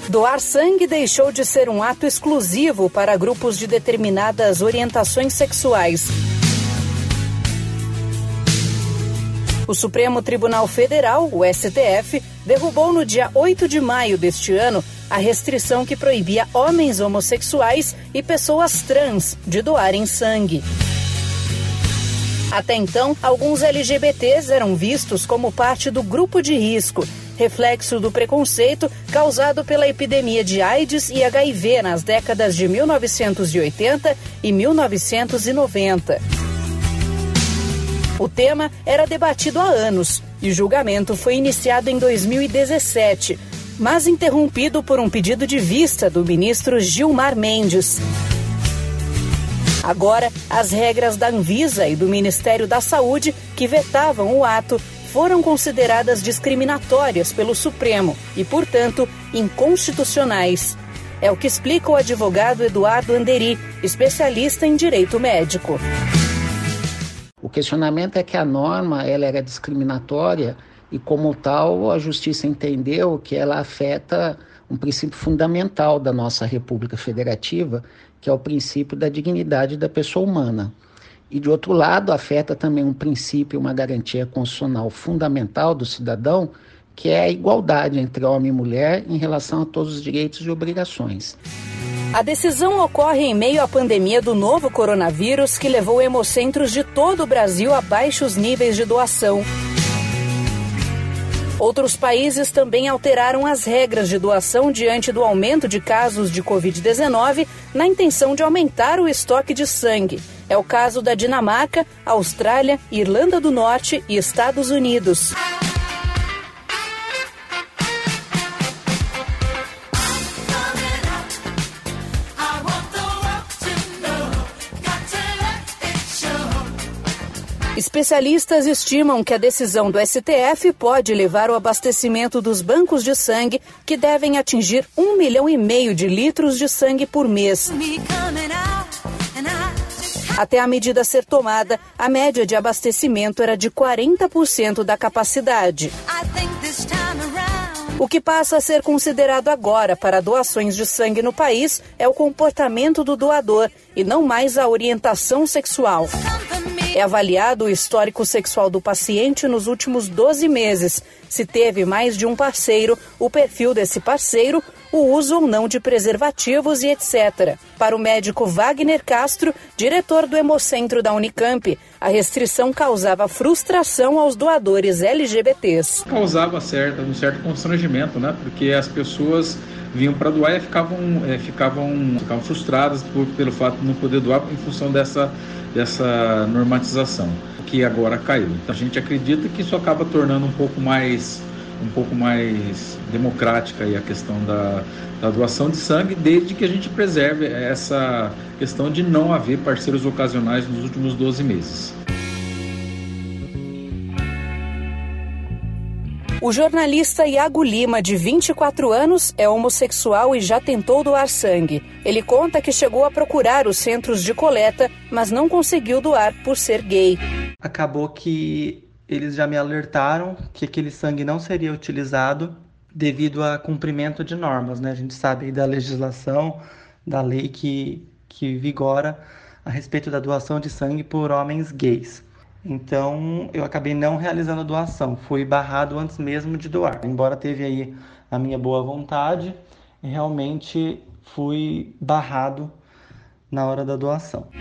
Doar sangue deixou de ser um ato exclusivo para grupos de determinadas orientações sexuais. O Supremo Tribunal Federal, o STF, derrubou no dia 8 de maio deste ano a restrição que proibia homens homossexuais e pessoas trans de doarem sangue. Até então, alguns LGBTs eram vistos como parte do grupo de risco, reflexo do preconceito causado pela epidemia de AIDS e HIV nas décadas de 1980 e 1990. O tema era debatido há anos e o julgamento foi iniciado em 2017, mas interrompido por um pedido de vista do ministro Gilmar Mendes. Agora, as regras da Anvisa e do Ministério da Saúde, que vetavam o ato, foram consideradas discriminatórias pelo Supremo e, portanto, inconstitucionais. É o que explica o advogado Eduardo Anderi, especialista em direito médico. O questionamento é que a norma ela era discriminatória e, como tal, a Justiça entendeu que ela afeta um princípio fundamental da nossa República Federativa, que é o princípio da dignidade da pessoa humana. E, de outro lado, afeta também um princípio, uma garantia constitucional fundamental do cidadão, que é a igualdade entre homem e mulher em relação a todos os direitos e obrigações. A decisão ocorre em meio à pandemia do novo coronavírus, que levou hemocentros de todo o Brasil a baixos níveis de doação. Outros países também alteraram as regras de doação diante do aumento de casos de Covid-19, na intenção de aumentar o estoque de sangue. É o caso da Dinamarca, Austrália, Irlanda do Norte e Estados Unidos. Especialistas estimam que a decisão do STF pode levar o abastecimento dos bancos de sangue, que devem atingir 1,5 milhão de litros de sangue por mês. Até a medida ser tomada, a média de abastecimento era de 40% da capacidade. O que passa a ser considerado agora para doações de sangue no país é o comportamento do doador e não mais a orientação sexual. É avaliado o histórico sexual do paciente nos últimos 12 meses, se teve mais de um parceiro, o perfil desse parceiro, o uso ou não de preservativos e etc. Para o médico Wagner Castro, diretor do Hemocentro da Unicamp, a restrição causava frustração aos doadores LGBTs. Causava um certo constrangimento, né? Porque as pessoas vinham para doar e ficavam frustradas pelo fato de não poder doar em função dessa normatização, que agora caiu. Então a gente acredita que isso acaba tornando um pouco mais democrática aí a questão da doação de sangue, desde que a gente preserve essa questão de não haver parceiros ocasionais nos últimos 12 meses. O jornalista Iago Lima, de 24 anos, é homossexual e já tentou doar sangue. Ele conta que chegou a procurar os centros de coleta, mas não conseguiu doar por ser gay. Acabou que eles já me alertaram que aquele sangue não seria utilizado devido a cumprimento de normas, né? A gente sabe da legislação, da lei que vigora a respeito da doação de sangue por homens gays. Então, eu acabei não realizando a doação, fui barrado antes mesmo de doar. Embora teve aí a minha boa vontade, realmente fui barrado na hora da doação.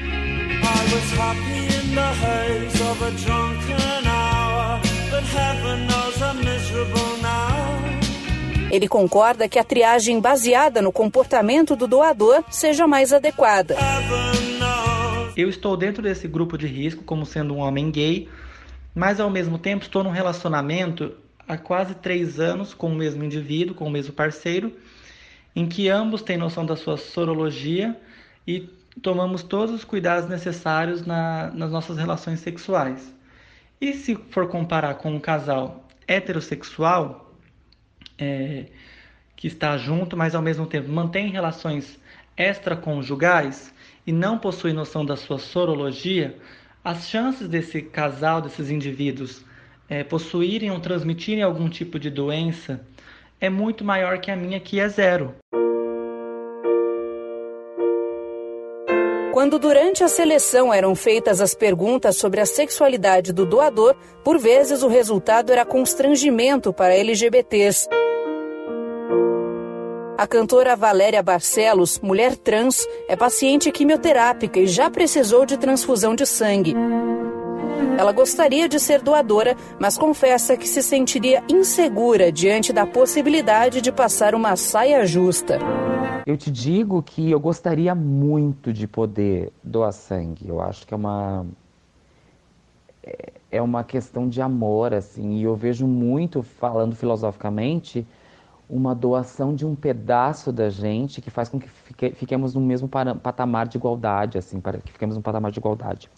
Ele concorda que a triagem baseada no comportamento do doador seja mais adequada. Eu estou dentro desse grupo de risco como sendo um homem gay, mas ao mesmo tempo estou num relacionamento há quase 3 anos com o mesmo indivíduo, com o mesmo parceiro, em que ambos têm noção da sua sorologia e tomamos todos os cuidados necessários nas nossas relações sexuais. E se for comparar com um casal heterossexual, que está junto, mas ao mesmo tempo mantém relações extraconjugais e não possui noção da sua sorologia, as chances desse casal, desses indivíduos, possuírem ou transmitirem algum tipo de doença é muito maior que a minha, que é 0. Quando durante a seleção eram feitas as perguntas sobre a sexualidade do doador, por vezes o resultado era constrangimento para LGBTs. A cantora Valéria Barcelos, mulher trans, é paciente quimioterápica e já precisou de transfusão de sangue. Ela gostaria de ser doadora, mas confessa que se sentiria insegura diante da possibilidade de passar uma saia justa. Eu te digo que eu gostaria muito de poder doar sangue. Eu acho que é uma questão de amor, assim, e eu vejo muito, falando filosoficamente, uma doação de um pedaço da gente que faz com que fiquemos no mesmo patamar de igualdade, assim, para que fiquemos no patamar de igualdade.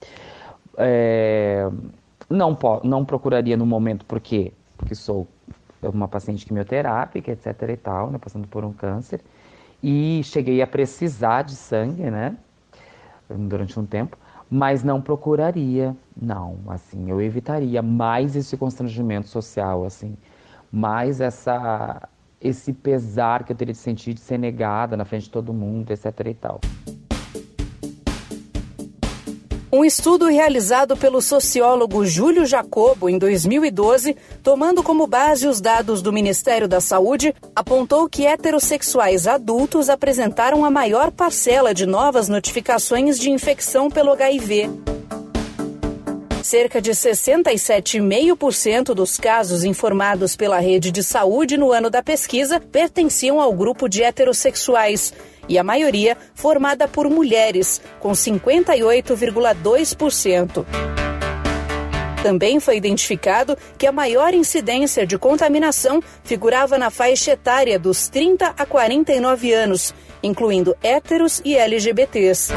Não procuraria no momento, por quê? Porque sou uma paciente quimioterápica, etc. e tal, né, passando por um câncer, e cheguei a precisar de sangue, né, durante um tempo, mas não procuraria, não, assim, eu evitaria mais esse constrangimento social, assim, mais esse pesar que eu teria de sentir de ser negada na frente de todo mundo, etc. e tal. Um estudo realizado pelo sociólogo Júlio Jacobo em 2012, tomando como base os dados do Ministério da Saúde, apontou que heterossexuais adultos apresentaram a maior parcela de novas notificações de infecção pelo HIV. Cerca de 67,5% dos casos informados pela rede de saúde no ano da pesquisa pertenciam ao grupo de heterossexuais, e a maioria formada por mulheres, com 58,2%. Também foi identificado que a maior incidência de contaminação figurava na faixa etária dos 30 a 49 anos, incluindo héteros e LGBTs.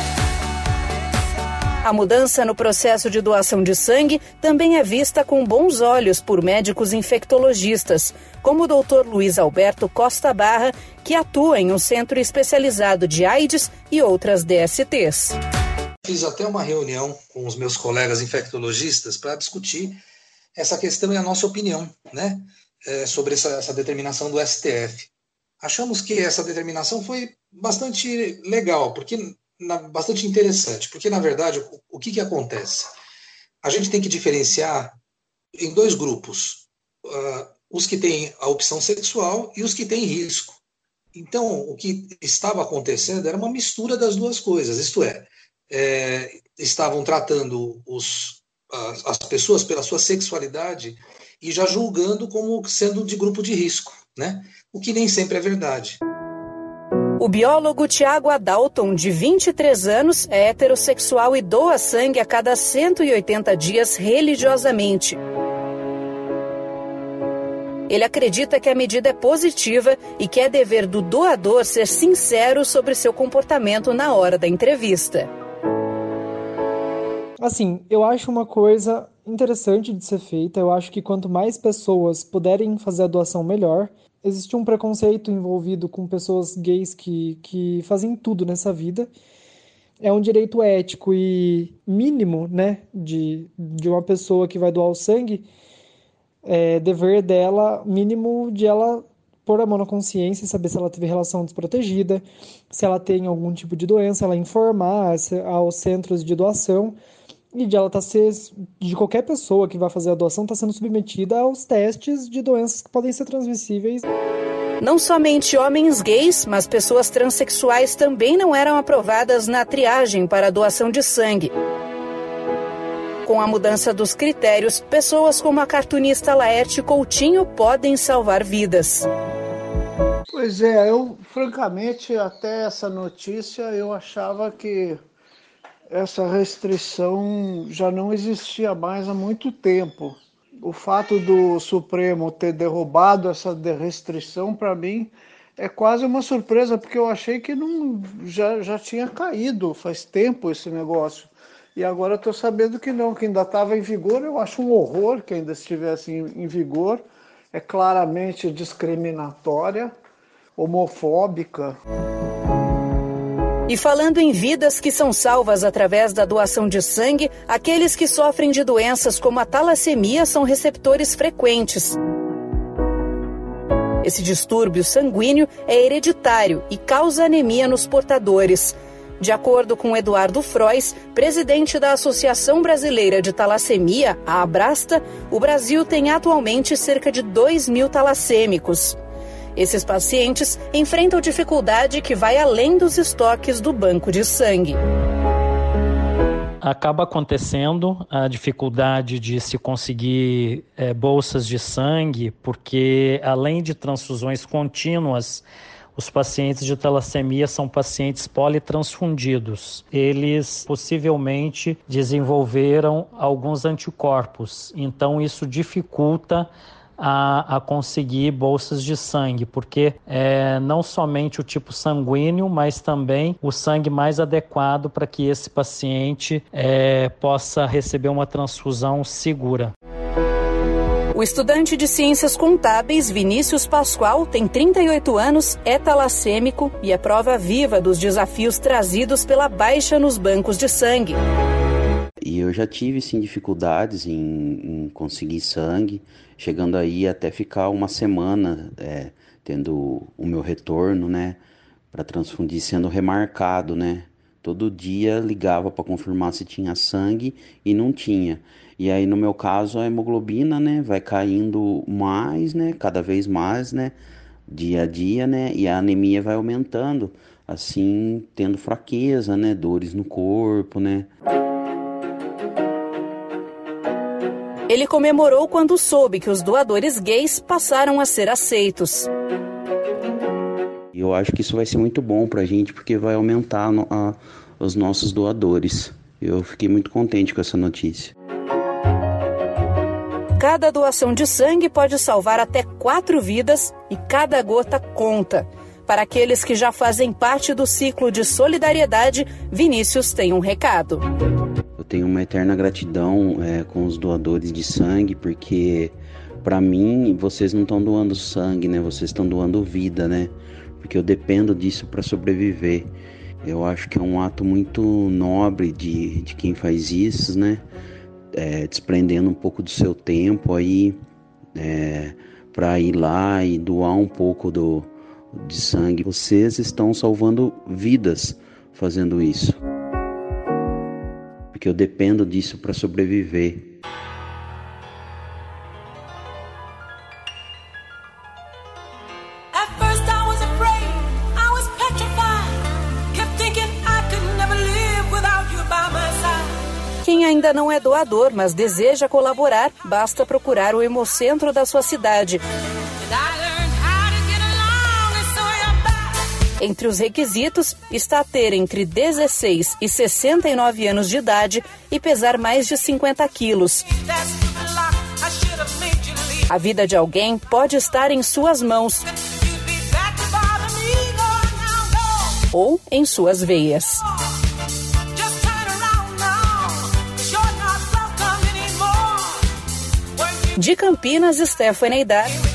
A mudança no processo de doação de sangue também é vista com bons olhos por médicos infectologistas, como o Dr. Luiz Alberto Costa Barra, que atua em um centro especializado de AIDS e outras DSTs. Fiz até uma reunião com os meus colegas infectologistas para discutir essa questão e a nossa opinião, né, sobre essa determinação do STF. Achamos que essa determinação foi bastante legal, bastante interessante, porque, na verdade, o que acontece? A gente tem que diferenciar em dois grupos, os que têm a opção sexual e os que têm risco. Então, o que estava acontecendo era uma mistura das duas coisas, isto é, estavam tratando as pessoas pela sua sexualidade e já julgando como sendo de grupo de risco, né? O que nem sempre é verdade. O biólogo Tiago Adalton, de 23 anos, é heterossexual e doa sangue a cada 180 dias religiosamente. Ele acredita que a medida é positiva e que é dever do doador ser sincero sobre seu comportamento na hora da entrevista. Assim, eu acho uma coisa interessante de ser feita. Eu acho que quanto mais pessoas puderem fazer a doação, melhor. Existe um preconceito envolvido com pessoas gays que fazem tudo nessa vida. É um direito ético e mínimo, né, de uma pessoa que vai doar o sangue. É dever dela, mínimo, de ela pôr a mão na consciência e saber se ela teve relação desprotegida, se ela tem algum tipo de doença, ela informar aos centros de doação. E de ela de qualquer pessoa que vai fazer a doação, está sendo submetida aos testes de doenças que podem ser transmissíveis. Não somente homens gays, mas pessoas transexuais também não eram aprovadas na triagem para a doação de sangue. Com a mudança dos critérios, pessoas como a cartunista Laerte Coutinho podem salvar vidas. Pois é, eu, francamente, até essa notícia, eu achava que essa restrição já não existia mais há muito tempo. O fato do Supremo ter derrubado essa restrição, para mim, é quase uma surpresa, porque eu achei que já tinha caído faz tempo esse negócio. E agora estou sabendo que não, que ainda estava em vigor. Eu acho um horror que ainda estivesse em vigor. É claramente discriminatória, homofóbica. E falando em vidas que são salvas através da doação de sangue, aqueles que sofrem de doenças como a talassemia são receptores frequentes. Esse distúrbio sanguíneo é hereditário e causa anemia nos portadores. De acordo com Eduardo Frois, presidente da Associação Brasileira de Talassemia, a Abrasta, o Brasil tem atualmente cerca de 2.000 talassêmicos. Esses pacientes enfrentam dificuldade que vai além dos estoques do banco de sangue. Acaba acontecendo a dificuldade de se conseguir bolsas de sangue, porque além de transfusões contínuas, os pacientes de talassemia são pacientes politransfundidos. Eles possivelmente desenvolveram alguns anticorpos, então isso dificulta a conseguir bolsas de sangue, porque não somente o tipo sanguíneo, mas também o sangue mais adequado para que esse paciente possa receber uma transfusão segura. O estudante de Ciências Contábeis Vinícius Pascoal tem 38 anos, é talassêmico e é prova viva dos desafios trazidos pela baixa nos bancos de sangue. E eu já tive, sim, dificuldades em conseguir sangue, chegando aí até ficar uma semana tendo o meu retorno, né, para transfundir, sendo remarcado, né. Todo dia ligava para confirmar se tinha sangue e não tinha. E aí, no meu caso, a hemoglobina, né, vai caindo mais, né, cada vez mais, né, dia a dia, né, e a anemia vai aumentando, assim, tendo fraqueza, né, dores no corpo, né. Ele comemorou quando soube que os doadores gays passaram a ser aceitos. Eu acho que isso vai ser muito bom pra gente, porque vai aumentar os nossos doadores. Eu fiquei muito contente com essa notícia. Cada doação de sangue pode salvar até 4 vidas e cada gota conta. Para aqueles que já fazem parte do ciclo de solidariedade, Vinícius tem um recado. Eu tenho uma eterna gratidão com os doadores de sangue, porque para mim vocês não estão doando sangue, né? Vocês estão doando vida, né? Porque eu dependo disso para sobreviver. Eu acho que é um ato muito nobre de quem faz isso, né? Desprendendo um pouco do seu tempo aí para ir lá e doar um pouco de sangue. Vocês estão salvando vidas fazendo isso, porque eu dependo disso para sobreviver. Quem ainda não é doador, mas deseja colaborar, basta procurar o Hemocentro da sua cidade. Entre os requisitos está ter entre 16 e 69 anos de idade e pesar mais de 50 quilos. A vida de alguém pode estar em suas mãos ou em suas veias. De Campinas, Stephanie Dar.